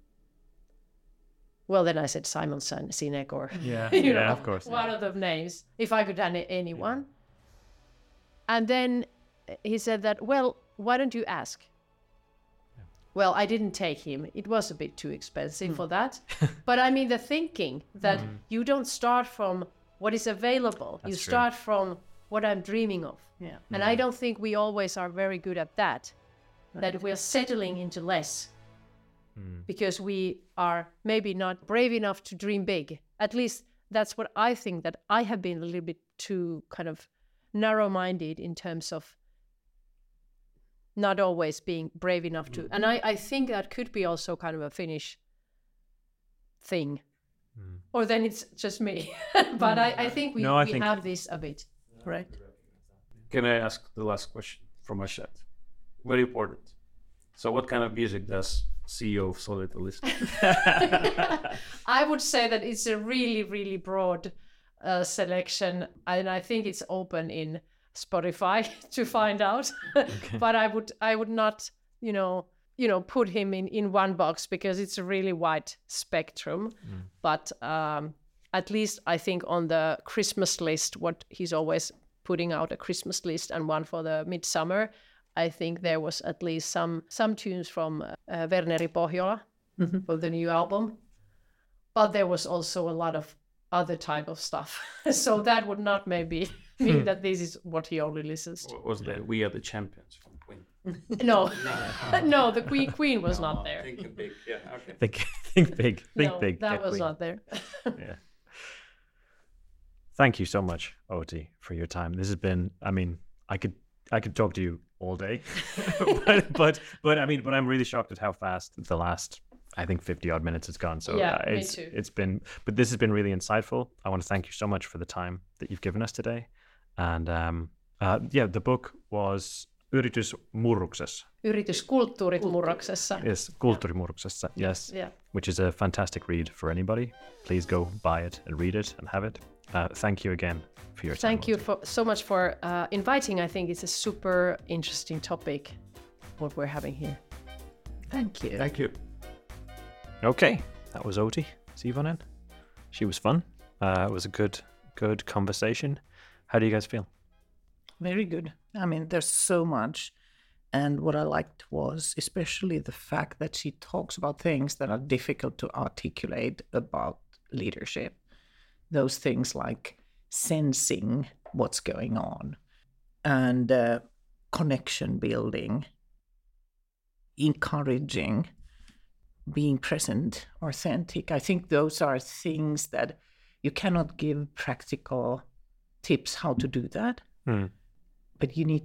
Well, then I said Simon Sinek or you know, of course. One of the names, if I could have anyone. And then he said that, well, why don't you ask? Well, I didn't take him. It was a bit too expensive for that. But I mean, the thinking that you don't start from what is available. That's you true. start from what I'm dreaming of. Yeah. And I don't think we always are very good at that. That we're settling into less. Because we are maybe not brave enough to dream big. At least that's what I think, that I have been a little bit too kind of narrow-minded in terms of not always being brave enough to. And I think that could be also kind of a Finnish thing. Or then it's just me. But I think we have this a bit, right? Can I ask the last question from our chat? Very important. So what kind of music does CEO of Solita listen? I would say that it's a really, really broad selection, and I think it's open in Spotify to find out. Okay. But I would not, put him in one box, because it's a really wide spectrum. But at least I think on the Christmas list, what he's always putting out a Christmas list and one for the midsummer, I think there was at least some tunes from Verneri Pohjola for the new album. But there was also a lot of other type of stuff. So that would not maybe mean that this is what he only listens to. Was that We Are the Champions from Queen? No, no, the Queen was not there. Think big, yeah, okay. Think big, think big. That was not there. Yeah. Thank you so much, Outi, for your time. This has been, I could talk to you all day, but I'm really shocked at how fast the last, I think, 50 odd minutes has gone. So yeah, me too. But this has been really insightful. I want to thank you so much for the time that you've given us today. And the book was Yritysmurroksessa. Yrityskulttuurimurroksessa. Yes, Kulttuurimurroksessa, yes. Yeah. Which is a fantastic read for anybody. Please go buy it and read it and have it. Thank you again for your time. Thank you so much for inviting. I think it's a super interesting topic, what we're having here. Thank you. Thank you. Okay, that was Outi Siivonen. She was fun. It was a good conversation. How do you guys feel? Very good. There's so much. And what I liked was especially the fact that she talks about things that are difficult to articulate about leadership. Those things like sensing what's going on and connection building, encouraging, being present, authentic. I think those are things that you cannot give practical tips how to do that, but you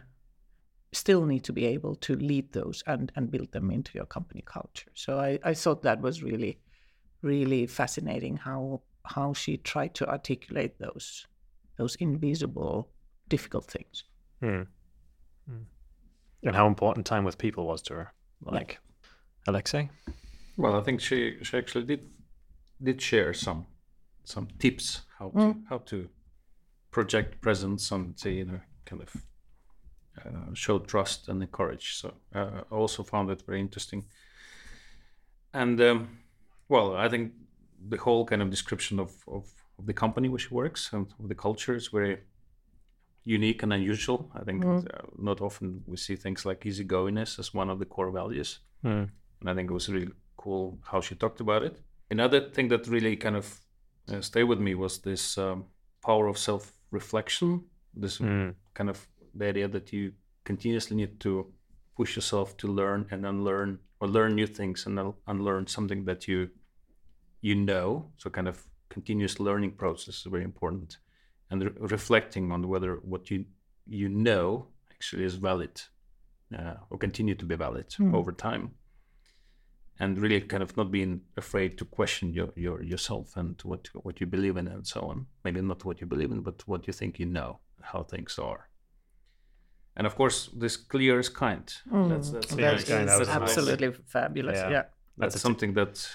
still need to be able to lead those and build them into your company culture. So I thought that was really, really fascinating how she tried to articulate those invisible, difficult things. And how important time with people was to her. Alexei? Well, I think she actually did share some tips how to project presence and kind of show trust and encourage. So I also found it very interesting. And I think the whole kind of description of the company where she works and of the culture is very unique and unusual. I think not often we see things like easygoingness as one of the core values. And I think it was really cool how she talked about it. Another thing that really kind of stayed with me was this power of self-reflection, this kind of the idea that you continuously need to push yourself to learn and unlearn, or learn new things and unlearn something that you know. So kind of continuous learning process is very important, and reflecting on whether what you know actually is valid or continue to be valid over time, and really kind of not being afraid to question yourself and what you believe in and so on. Maybe not what you believe in, but what you think you know, how things are. And of course, this clear is kind. That's absolutely nice. Fabulous. Yeah. That's something that,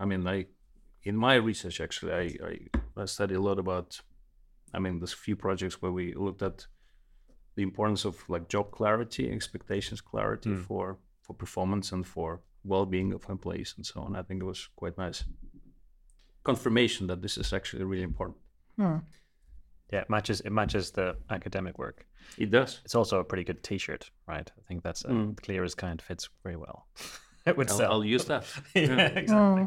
in my research, actually, I study a lot about, there's a few projects where we looked at the importance of like job clarity, expectations clarity for performance and for well-being of employees and so on. I think it was quite nice confirmation that this is actually really important. Yeah, it matches the academic work. It does. It's also a pretty good T-shirt, right? I think that's clear as kind fits very well. It would sell. I'll use that. Yeah, exactly.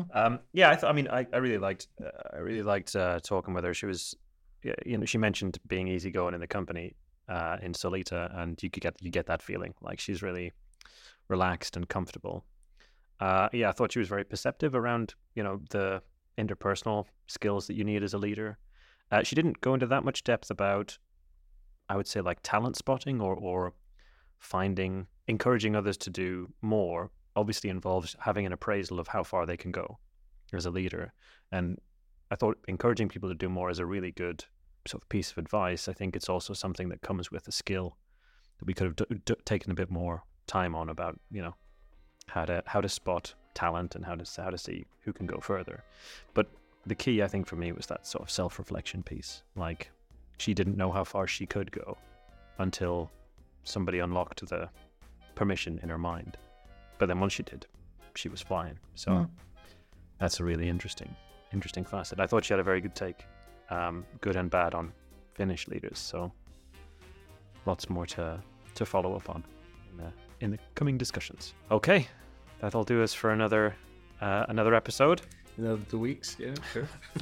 I really liked talking with her. She was, she mentioned being easygoing in the company in Solita, and you get that feeling like she's really relaxed and comfortable. I thought she was very perceptive around the interpersonal skills that you need as a leader. She didn't go into that much depth about, I would say, like talent spotting or encouraging others to do more obviously involves having an appraisal of how far they can go as a leader. And I thought encouraging people to do more is a really good sort of piece of advice. I think it's also something that comes with a skill that we could have taken a bit more time on about, how to spot talent and how to see who can go further. But the key, I think, for me was that sort of self-reflection piece. Like, she didn't know how far she could go until somebody unlocked the permission in her mind. But then once she did, she was flying. So that's a really interesting facet. I thought she had a very good take, good and bad, on Finnish leaders. So lots more to follow up on in the coming discussions. Okay, that'll do us for another episode. Another 2 weeks, yeah, sure.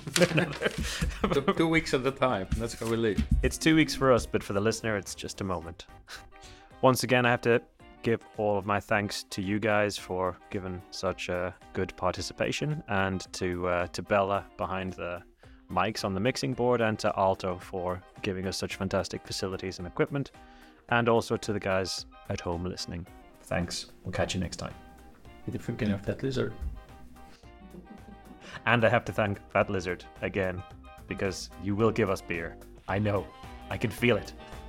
2 weeks at a time. That's how we live. It's 2 weeks for us, but for the listener, it's just a moment. Once again, I have to give all of my thanks to you guys for giving such a good participation, and to Bella behind the mics on the mixing board, and to Aalto for giving us such fantastic facilities and equipment, and also to the guys at home listening. Thanks. We'll catch you next time. Did you forget of that lizard? And I have to thank Fat Lizard again, because you will give us beer. I know. I can feel it.